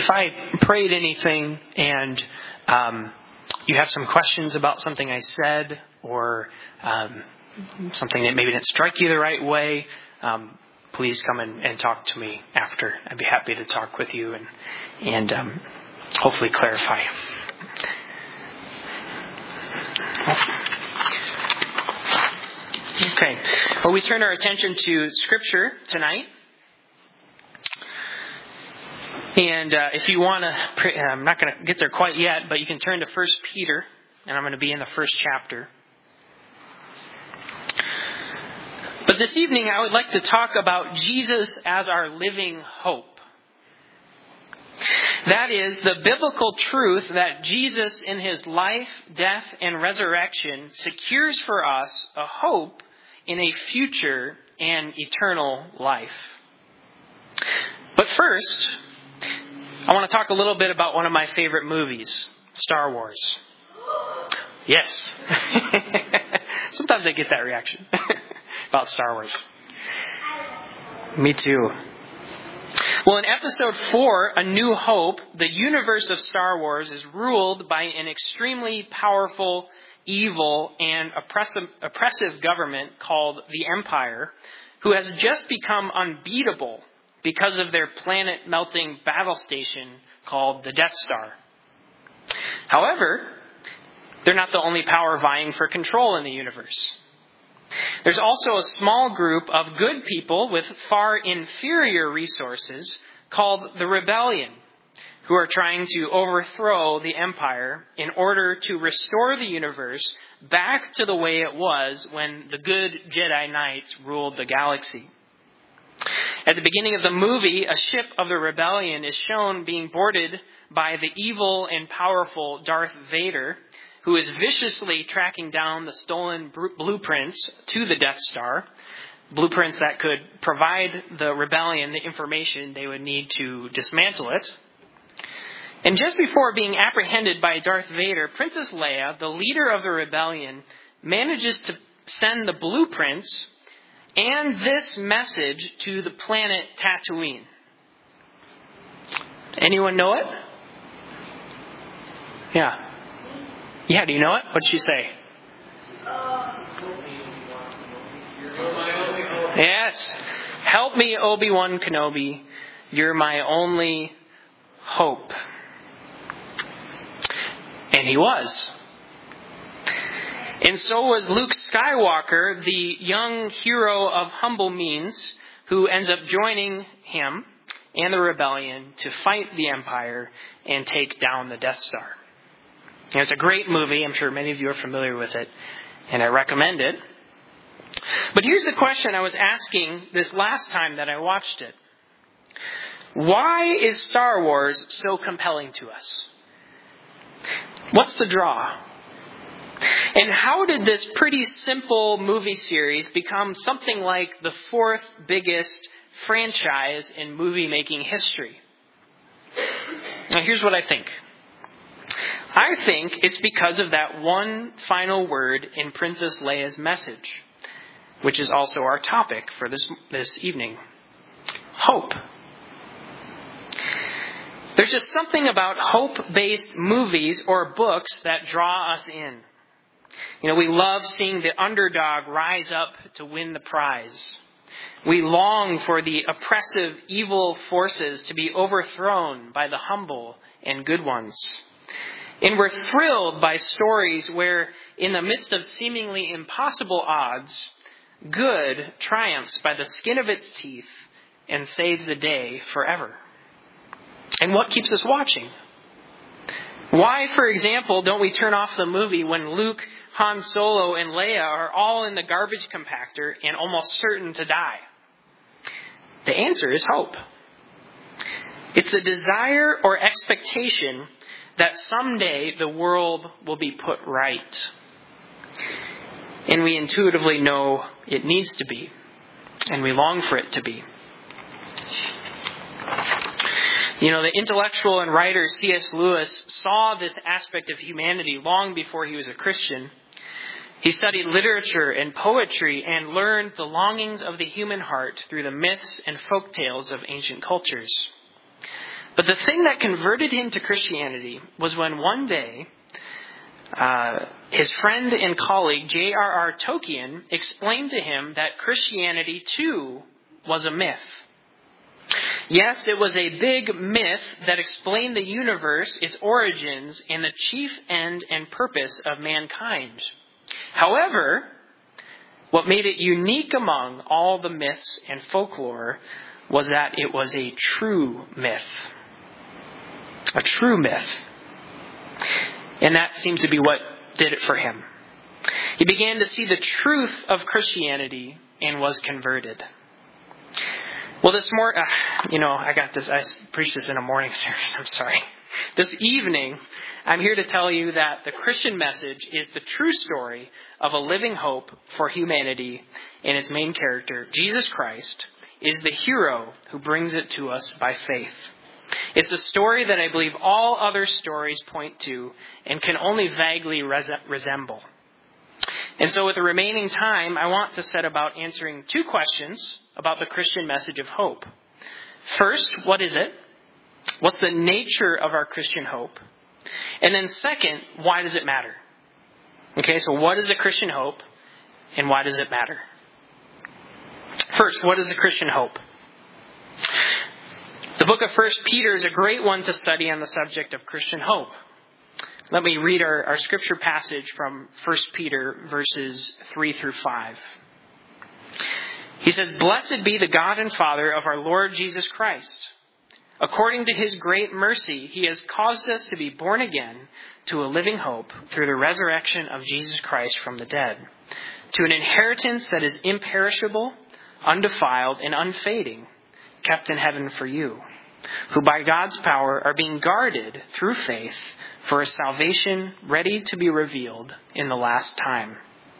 if I prayed anything and you have some questions about something I said or something that maybe didn't strike you the right way, please come and talk to me after. I'd be happy to talk with you and hopefully clarify. Okay. Well, we turn our attention to Scripture tonight. And if you want to, I'm not going to get there quite yet, but you can turn to 1 Peter, and I'm going to be in the first chapter. But this evening, I would like to talk about Jesus as our living hope. That is, the biblical truth that Jesus in his life, death, and resurrection secures for us a hope in a future and eternal life. But first, I want to talk a little bit about one of my favorite movies, Star Wars. Yes. Sometimes I get that reaction about Star Wars. Me too. Well, in episode 4, A New Hope, the universe of Star Wars is ruled by an extremely powerful, evil, and oppressive government called the Empire, who has just become unbeatable because of their planet-melting battle station called the Death Star. However, they're not the only power vying for control in the universe. There's also a small group of good people with far inferior resources called the Rebellion, who are trying to overthrow the Empire in order to restore the universe back to the way it was when the good Jedi Knights ruled the galaxy. At the beginning of the movie, a ship of the Rebellion is shown being boarded by the evil and powerful Darth Vader, who is viciously tracking down the stolen blueprints to the Death Star, blueprints that could provide the Rebellion the information they would need to dismantle it. And just before being apprehended by Darth Vader, Princess Leia, the leader of the Rebellion, manages to send the blueprints and this message to the planet Tatooine. Anyone know it? Yeah. Yeah, do you know it? What did she say? Yes. Help me, Obi-Wan Kenobi. You're my only hope. And he was. And so was Luke Skywalker, the young hero of humble means, who ends up joining him and the Rebellion to fight the Empire and take down the Death Star. You know, it's a great movie. I'm sure many of you are familiar with it, and I recommend it. But here's the question I was asking this last time that I watched it. Why is Star Wars so compelling to us? What's the draw? And how did this pretty simple movie series become something like the 4th biggest franchise in movie-making history? Now, here's what I think. I think it's because of that one final word in Princess Leia's message, which is also our topic for this evening. Hope. There's just something about hope-based movies or books that draw us in. You know, we love seeing the underdog rise up to win the prize. We long for the oppressive evil forces to be overthrown by the humble and good ones. And we're thrilled by stories where, in the midst of seemingly impossible odds, good triumphs by the skin of its teeth and saves the day forever. And what keeps us watching? Why, for example, don't we turn off the movie when Luke, Han Solo, and Leia are all in the garbage compactor and almost certain to die? The answer is hope. It's a desire or expectation that someday the world will be put right. And we intuitively know it needs to be. And we long for it to be. You know, the intellectual and writer C.S. Lewis saw this aspect of humanity long before he was a Christian. He studied literature and poetry and learned the longings of the human heart through the myths and folk tales of ancient cultures. But the thing that converted him to Christianity was when one day his friend and colleague J.R.R. Tolkien explained to him that Christianity too was a myth. Yes, it was a big myth that explained the universe, its origins, and the chief end and purpose of mankind. However, what made it unique among all the myths and folklore was that it was a true myth. A true myth. And that seemed to be what did it for him. He began to see the truth of Christianity and was converted. Well, this morning, I got this. I preached this in a morning series. I'm sorry. This evening, I'm here to tell you that the Christian message is the true story of a living hope for humanity, and its main character, Jesus Christ, is the hero who brings it to us by faith. It's a story that I believe all other stories point to and can only vaguely resemble. And so with the remaining time, I want to set about answering two questions about the Christian message of hope. First, what is it? What's the nature of our Christian hope? And then second, why does it matter? Okay, so what is the Christian hope and why does it matter? First, what is the Christian hope? The book of 1 Peter is a great one to study on the subject of Christian hope. Let me read our scripture passage from 1 Peter verses 3 through 5. He says, "Blessed be the God and Father of our Lord Jesus Christ. According to his great mercy, he has caused us to be born again to a living hope through the resurrection of Jesus Christ from the dead, to an inheritance that is imperishable, undefiled, and unfading, kept in heaven for you, who by God's power are being guarded through faith for a salvation ready to be revealed in the last time."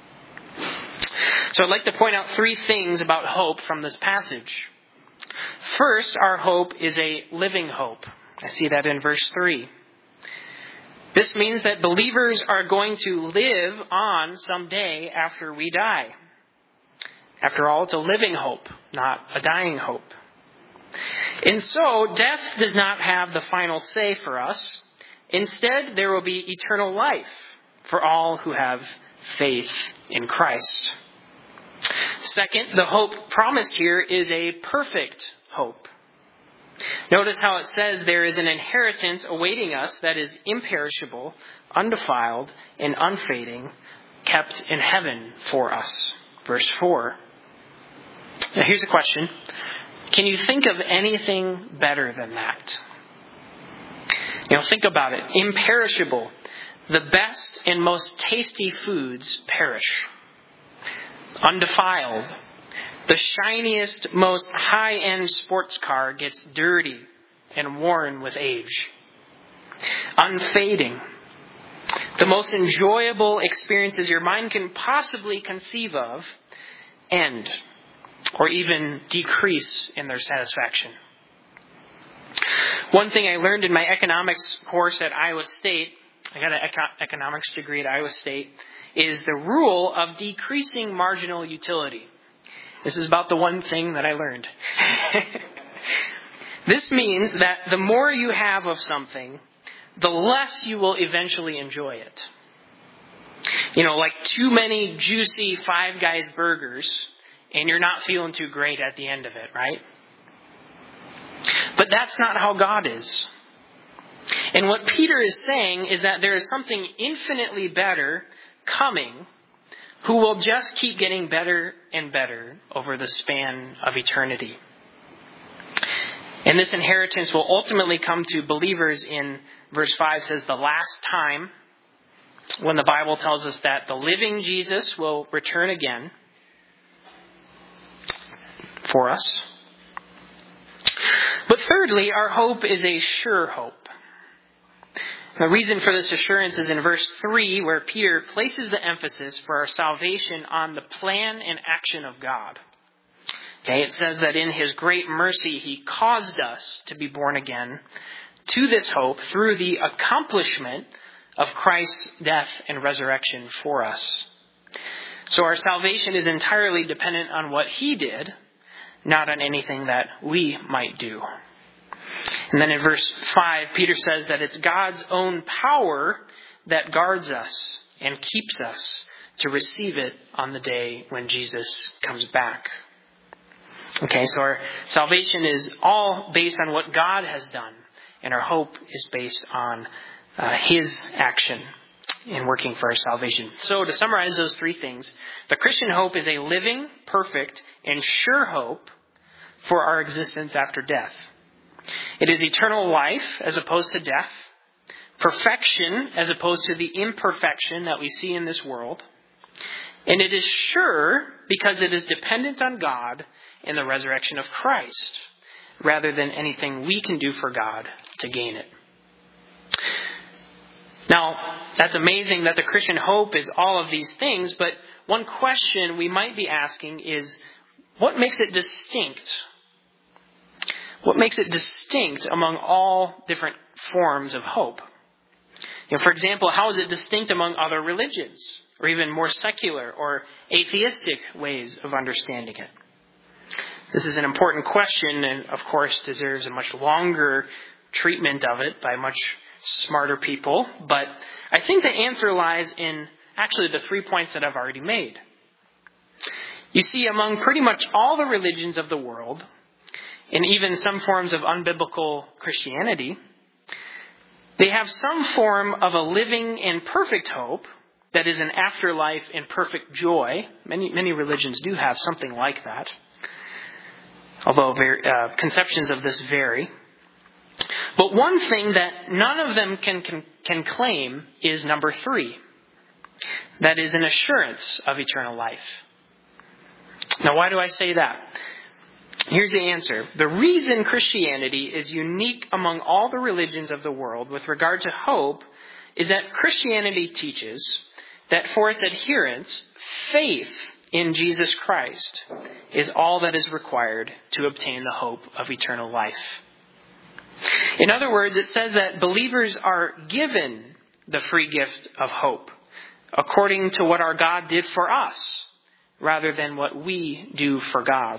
So I'd like to point out three things about hope from this passage. First, our hope is a living hope. I see that in verse 3. This means that believers are going to live on someday after we die. After all, it's a living hope, not a dying hope. And so, death does not have the final say for us. Instead, there will be eternal life for all who have faith in Christ. Second, the hope promised here is a perfect hope. Notice how it says there is an inheritance awaiting us that is imperishable, undefiled, and unfading, kept in heaven for us. Verse 4. Now here's a question. Can you think of anything better than that? Think about it. Imperishable. The best and most tasty foods perish. Undefiled. The shiniest, most high-end sports car gets dirty and worn with age. Unfading. The most enjoyable experiences your mind can possibly conceive of end or even decrease in their satisfaction. One thing I learned in my economics course at Iowa State, I got an economics degree at Iowa State, is the rule of decreasing marginal utility. This is about the one thing that I learned. This means that the more you have of something, the less you will eventually enjoy it. Like too many juicy Five Guys burgers, and you're not feeling too great at the end of it, right? But that's not how God is. And what Peter is saying is that there is something infinitely better coming who will just keep getting better and better over the span of eternity. And this inheritance will ultimately come to believers in verse 5 says the last time, when the Bible tells us that the living Jesus will return again for us. But thirdly, our hope is a sure hope. The reason for this assurance is in verse 3, where Peter places the emphasis for our salvation on the plan and action of God. Okay, it says that in his great mercy, he caused us to be born again to this hope through the accomplishment of Christ's death and resurrection for us. So our salvation is entirely dependent on what he did, not on anything that we might do. And then in verse 5, Peter says that it's God's own power that guards us and keeps us to receive it on the day when Jesus comes back. Okay, so our salvation is all based on what God has done, and our hope is based on His action in working for our salvation. So to summarize those three things, the Christian hope is a living, perfect, and sure hope for our existence after death. It is eternal life as opposed to death, perfection as opposed to the imperfection that we see in this world, and it is sure because it is dependent on God and the resurrection of Christ, rather than anything we can do for God to gain it. Now, that's amazing that the Christian hope is all of these things, but one question we might be asking is, what makes it distinct? What makes it distinct among all different forms of hope? For example, how is it distinct among other religions, or even more secular or atheistic ways of understanding it? This is an important question and, of course, deserves a much longer treatment of it by much smarter people. But I think the answer lies in actually the 3 points that I've already made. You see, among pretty much all the religions of the world, and even some forms of unbiblical Christianity, they have some form of a living and perfect hope that is an afterlife and perfect joy. Many religions do have something like that, although conceptions of this vary. But one thing that none of them can claim is number 3. That is an assurance of eternal life. Now, why do I say that? Here's the answer. The reason Christianity is unique among all the religions of the world with regard to hope is that Christianity teaches that for its adherents, faith in Jesus Christ is all that is required to obtain the hope of eternal life. In other words, it says that believers are given the free gift of hope according to what our God did for us rather than what we do for God.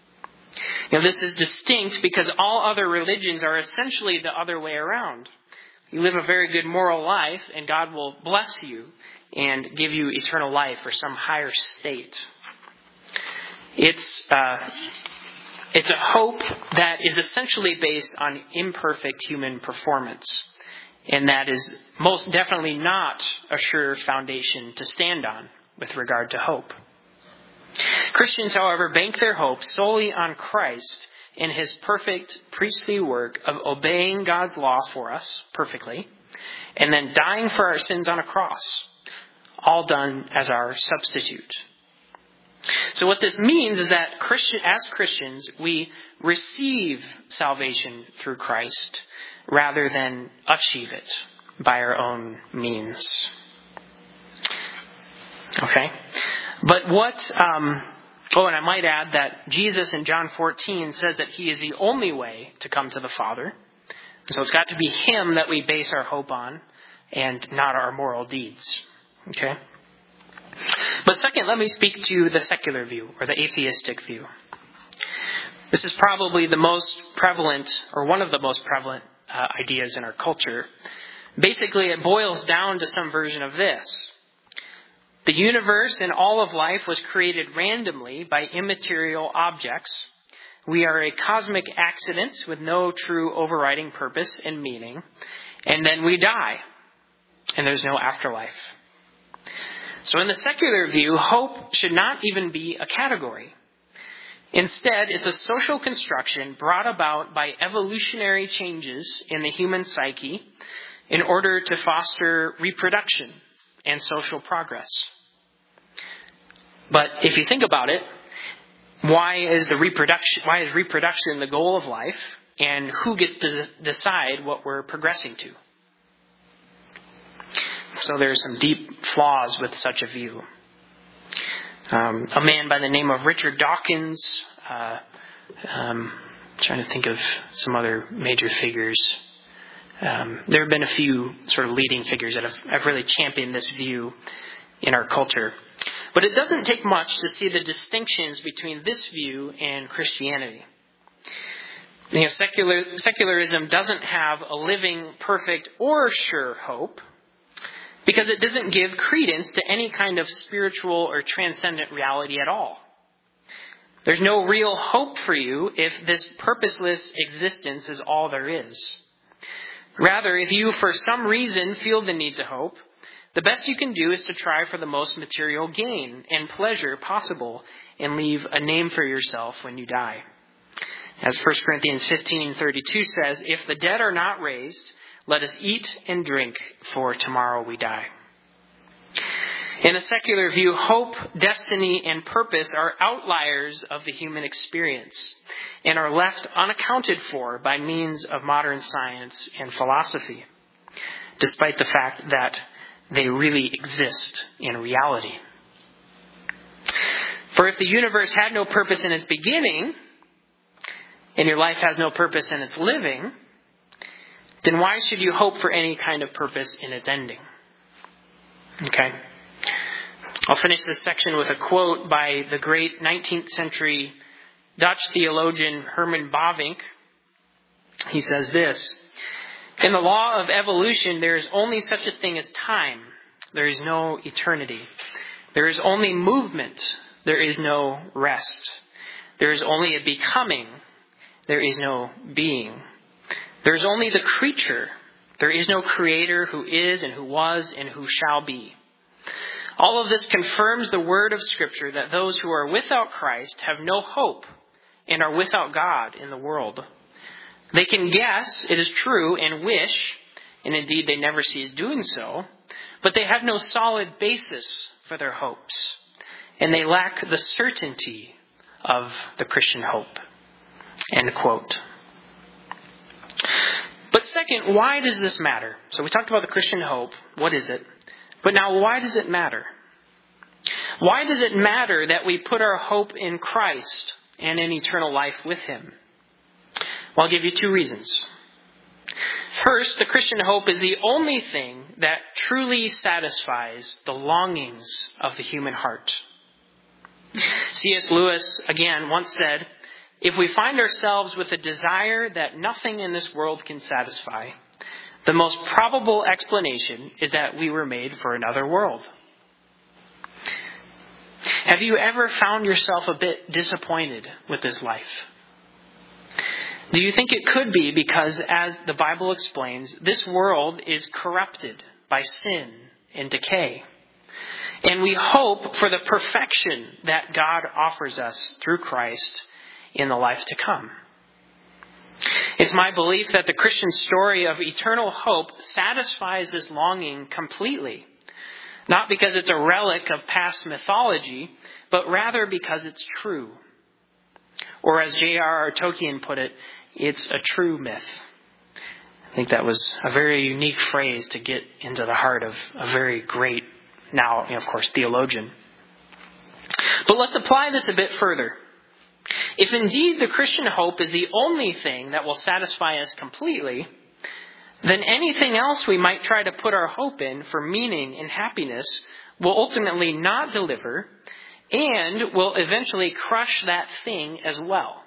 This is distinct because all other religions are essentially the other way around. You live a very good moral life and God will bless you and give you eternal life or some higher state. It's a hope that is essentially based on imperfect human performance. And that is most definitely not a sure foundation to stand on with regard to hope. Christians, however, bank their hope solely on Christ and His perfect priestly work of obeying God's law for us perfectly and then dying for our sins on a cross, all done as our substitute. So what this means is that as Christians, we receive salvation through Christ rather than achieve it by our own means. Okay? But and I might add that Jesus in John 14 says that He is the only way to come to the Father. So it's got to be Him that we base our hope on and not our moral deeds. Okay? But second, let me speak to the secular view or the atheistic view. This is probably the most prevalent or one of the most prevalent ideas in our culture. Basically, it boils down to some version of this. The universe and all of life was created randomly by immaterial objects. We are a cosmic accident with no true overriding purpose and meaning. And then we die. And there's no afterlife. So in the secular view, hope should not even be a category. Instead, it's a social construction brought about by evolutionary changes in the human psyche in order to foster reproduction and social progress. But if you think about it, why is reproduction the goal of life, and who gets to decide what we're progressing to? So there's some deep flaws with such a view. A man by the name of Richard Dawkins, trying to think of some other major figures. There have been a few sort of leading figures that have really championed this view in our culture. But it doesn't take much to see the distinctions between this view and Christianity. Secularism doesn't have a living, perfect, or sure hope because it doesn't give credence to any kind of spiritual or transcendent reality at all. There's no real hope for you if this purposeless existence is all there is. Rather, if you for some reason feel the need to hope, the best you can do is to try for the most material gain and pleasure possible and leave a name for yourself when you die. As 1 Corinthians 15:32 says, if the dead are not raised, let us eat and drink, for tomorrow we die. In a secular view, hope, destiny, and purpose are outliers of the human experience and are left unaccounted for by means of modern science and philosophy, despite the fact that they really exist in reality. For if the universe had no purpose in its beginning, and your life has no purpose in its living, then why should you hope for any kind of purpose in its ending? Okay. I'll finish this section with a quote by the great 19th century Dutch theologian Herman Bavinck. He says this, in the law of evolution, there is only such a thing as time. There is no eternity. There is only movement. There is no rest. There is only a becoming. There is no being. There is only the creature. There is no creator who is and who was and who shall be. All of this confirms the word of Scripture that those who are without Christ have no hope and are without God in the world. They can guess it is true and wish, and indeed they never cease doing so, but they have no solid basis for their hopes, and they lack the certainty of the Christian hope. End quote. But second, why does this matter? So we talked about the Christian hope. What is it? But now, why does it matter? Why does it matter that we put our hope in Christ and in eternal life with Him? Well, I'll give you two reasons. First, the Christian hope is the only thing that truly satisfies the longings of the human heart. C.S. Lewis, again, once said, if we find ourselves with a desire that nothing in this world can satisfy, the most probable explanation is that we were made for another world. Have you ever found yourself a bit disappointed with this life? Do you think it could be because, as the Bible explains, this world is corrupted by sin and decay? And we hope for the perfection that God offers us through Christ in the life to come. It's my belief that the Christian story of eternal hope satisfies this longing completely. Not because it's a relic of past mythology, but rather because it's true. Or as J.R.R. Tolkien put it, it's a true myth. I think that was a very unique phrase to get into the heart of a very great, now, of course, theologian. But let's apply this a bit further. If indeed the Christian hope is the only thing that will satisfy us completely, then anything else we might try to put our hope in for meaning and happiness will ultimately not deliver and will eventually crush that thing as well.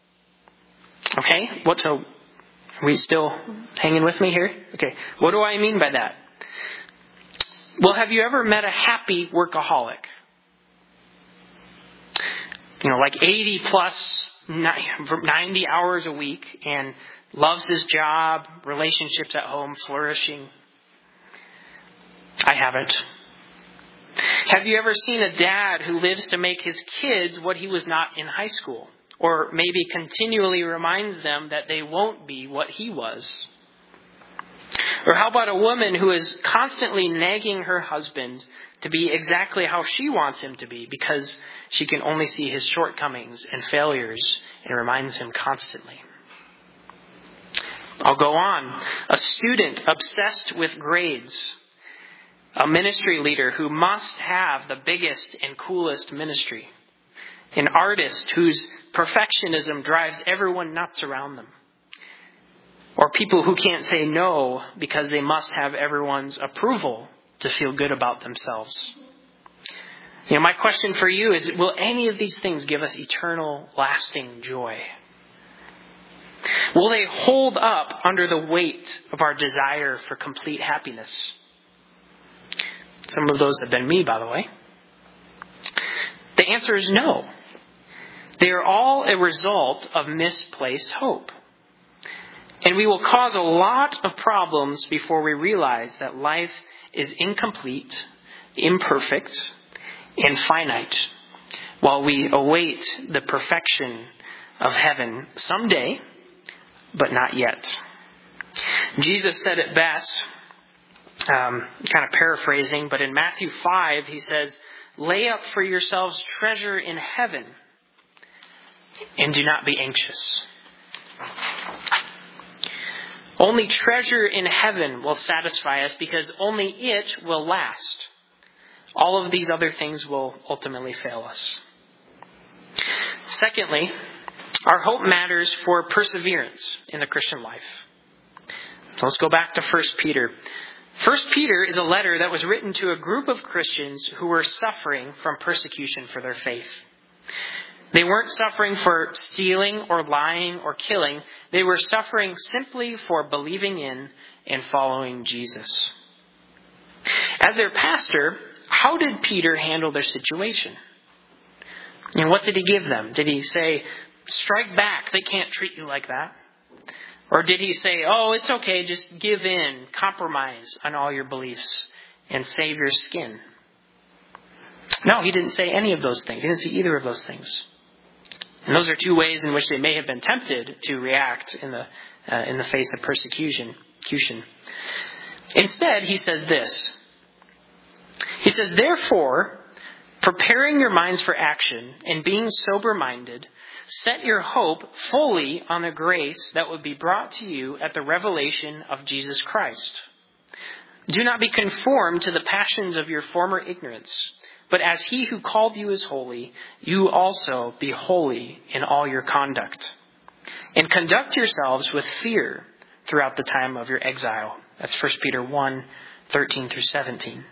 Okay? So are we still hanging with me here? Okay. What do I mean by that? Well, have you ever met a happy workaholic? Like 80 plus 90 hours a week and loves his job, relationships at home flourishing. I haven't. Have you ever seen a dad who lives to make his kids what he was not in high school? Or maybe continually reminds them that they won't be what he was? Or how about a woman who is constantly nagging her husband to be exactly how she wants him to be because she can only see his shortcomings and failures and reminds him constantly? I'll go on. A student obsessed with grades. A ministry leader who must have the biggest and coolest ministry. An artist whose perfectionism drives everyone nuts around them. Or people who can't say no because they must have everyone's approval to feel good about themselves. My question for you is, will any of these things give us eternal, lasting joy? Will they hold up under the weight of our desire for complete happiness? Some of those have been me, by the way. The answer is no. They are all a result of misplaced hope. And we will cause a lot of problems before we realize that life is incomplete, imperfect, and finite, while we await the perfection of heaven someday, but not yet. Jesus said it best, kind of paraphrasing, but in Matthew 5, he says, "Lay up for yourselves treasure in heaven, and do not be anxious." Only treasure in heaven will satisfy us because only it will last. All of these other things will ultimately fail us. Secondly, our hope matters for perseverance in the Christian life. So let's go back to 1 Peter. 1 Peter is a letter that was written to a group of Christians who were suffering from persecution for their faith. They weren't suffering for stealing or lying or killing. They were suffering simply for believing in and following Jesus. As their pastor, how did Peter handle their situation? And what did he give them? Did he say, strike back, they can't treat you like that? Or did he say, oh, it's okay, just give in, compromise on all your beliefs, and save your skin? No, he didn't say any of those things. He didn't say either of those things. And those are two ways in which they may have been tempted to react in the face of persecution. Instead, he says this. He says, therefore, preparing your minds for action and being sober-minded, set your hope fully on the grace that will be brought to you at the revelation of Jesus Christ. Do not be conformed to the passions of your former ignorance, but as he who called you is holy, you also be holy in all your conduct. And conduct yourselves with fear throughout the time of your exile. That's 1 Peter 1, 13 through 17.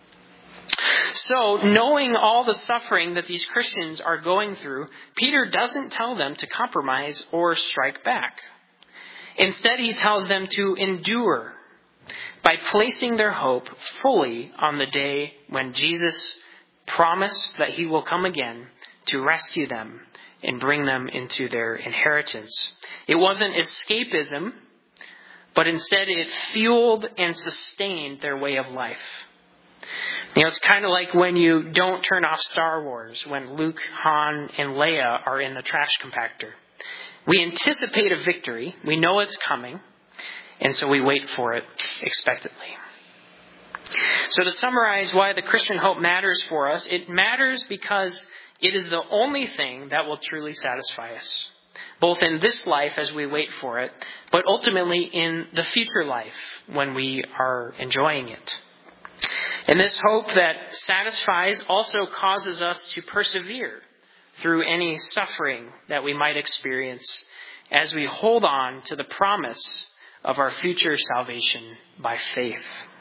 So, knowing all the suffering that these Christians are going through, Peter doesn't tell them to compromise or strike back. Instead, he tells them to endure by placing their hope fully on the day when Jesus promised that he will come again to rescue them and bring them into their inheritance. It wasn't escapism, but instead it fueled and sustained their way of life. You know, it's kind of like when you don't turn off Star Wars, when Luke, Han, and Leia are in the trash compactor. We anticipate a victory. We know it's coming. And so we wait for it expectantly. So to summarize why the Christian hope matters for us, it matters because it is the only thing that will truly satisfy us. Both in this life as we wait for it, but ultimately in the future life when we are enjoying it. And this hope that satisfies also causes us to persevere through any suffering that we might experience as we hold on to the promise of our future salvation by faith.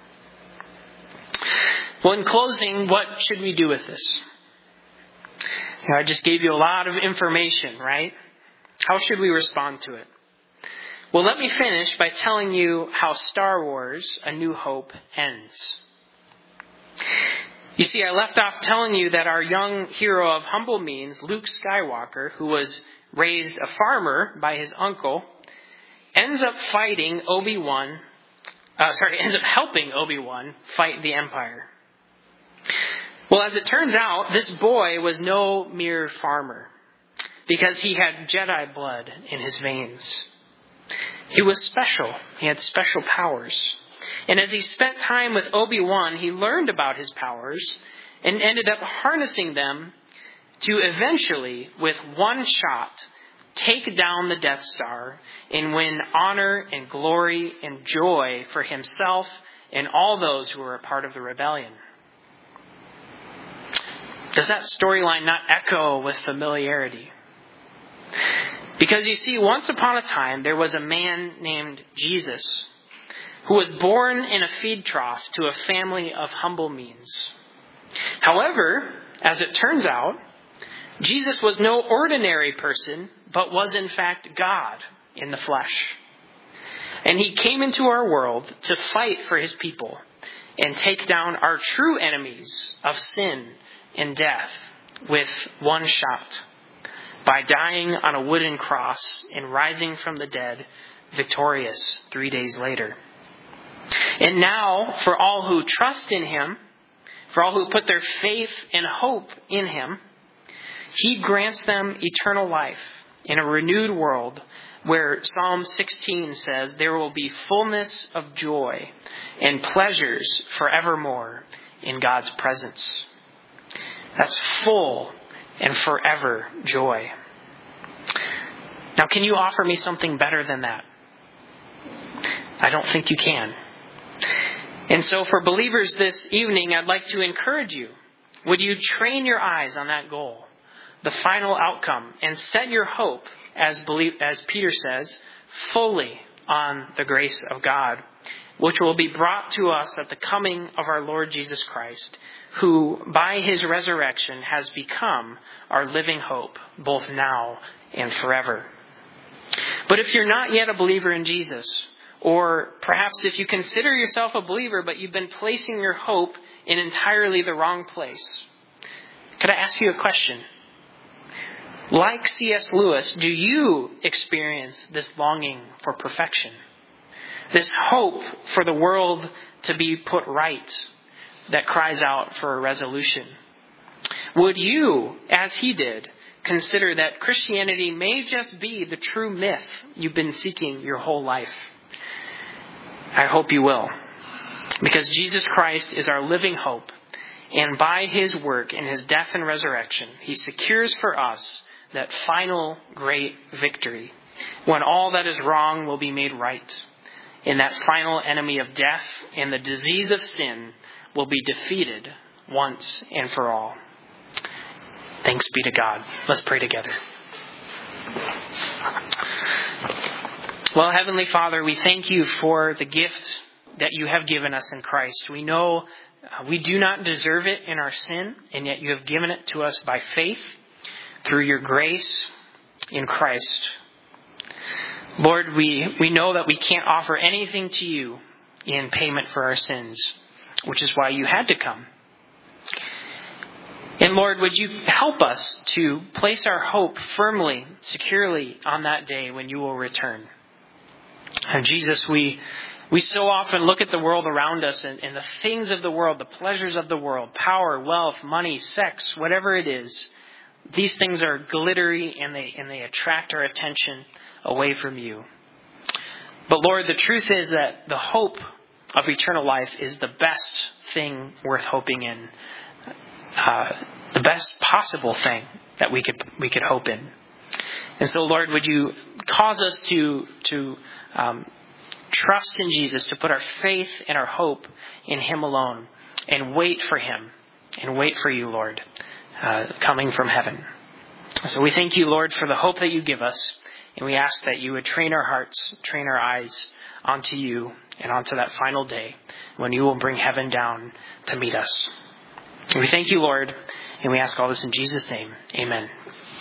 Well, in closing, what should we do with this? I just gave you a lot of information, right? How should we respond to it? Well, let me finish by telling you how Star Wars: A New Hope ends. You see, I left off telling you that our young hero of humble means, Luke Skywalker, who was raised a farmer by his uncle, ends up helping Obi-Wan fight the Empire. Well, as it turns out, this boy was no mere farmer, because he had Jedi blood in his veins. He was special. He had special powers. And as he spent time with Obi-Wan, he learned about his powers and ended up harnessing them to eventually, with one shot, take down the Death Star and win honor and glory and joy for himself and all those who were a part of the rebellion. Does that storyline not echo with familiarity? Because you see, once upon a time, there was a man named Jesus who was born in a feed trough to a family of humble means. However, as it turns out, Jesus was no ordinary person, but was in fact God, in the flesh. And he came into our world to fight for his people and take down our true enemies of sin and death with one shot, by dying on a wooden cross and rising from the dead victorious 3 days later. And now, for all who trust in him, for all who put their faith and hope in him, he grants them eternal life in a renewed world where Psalm 16 says there will be fullness of joy and pleasures forevermore in God's presence. That's full and forever joy. Now, can you offer me something better than that? I don't think you can. And so for believers this evening, I'd like to encourage you. Would you train your eyes on that goal, the final outcome, and set your hope, as Peter says, fully on the grace of God, which will be brought to us at the coming of our Lord Jesus Christ, who by his resurrection has become our living hope, both now and forever. But if you're not yet a believer in Jesus, or perhaps if you consider yourself a believer, but you've been placing your hope in entirely the wrong place, could I ask you a question? Like C.S. Lewis, do you experience this longing for perfection? This hope for the world to be put right that cries out for a resolution? Would you, as he did, consider that Christianity may just be the true myth you've been seeking your whole life? I hope you will. Because Jesus Christ is our living hope. And by his work in his death and resurrection, he secures for us that final great victory, when all that is wrong will be made right, and that final enemy of death and the disease of sin will be defeated once and for all. Thanks be to God. Let's pray together. Well, Heavenly Father, we thank you for the gift that you have given us in Christ. We know we do not deserve it in our sin, and yet you have given it to us by faith through your grace in Christ. Lord, we know that we can't offer anything to you in payment for our sins, which is why you had to come. And Lord, would you help us to place our hope firmly, securely on that day when you will return. And Jesus, we so often look at the world around us and the things of the world, the pleasures of the world, power, wealth, money, sex, whatever it is. These things are glittery and they attract our attention away from you. But Lord, the truth is that the hope of eternal life is the best thing worth hoping in. The best possible thing that we could hope in. And so, Lord, would you cause us to trust in Jesus, to put our faith and our hope in him alone, and wait for him, and wait for you, Lord, coming from heaven. So we thank you, Lord, for the hope that you give us, and we ask that you would train our hearts, train our eyes onto you, and onto that final day when you will bring heaven down to meet us. We thank you, Lord, and we ask all this in Jesus' name. Amen.